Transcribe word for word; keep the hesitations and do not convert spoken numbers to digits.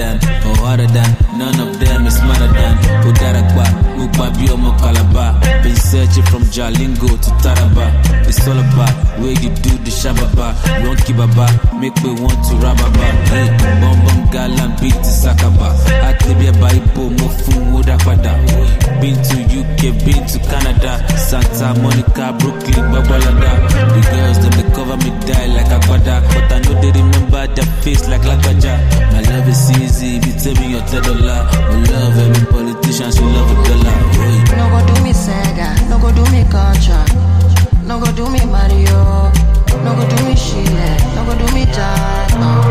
than or harder than. None of them is smarter than. Udarakba, Ukbabio Mokalaba. Been searching from Jalingo to Taraba. It's all about where you do the shababa. Don't keep baba, make me want to rababa. Hey, bum bum galan beat to Sakaba. Atibia Baipo Mofu Udapada. Been to U K, been to Canada, Santa Monica, Brooklyn, Babalada. The girls them they cover me die like a quada, but I know they remember their face like Lakaja. My love is easy, if you tell me your ten dollar. We love every politician, she love a dollar. Hey. No go do me Sega, no go do me Contra, no go do me Mario, no go do me Chile, no go do me Jack.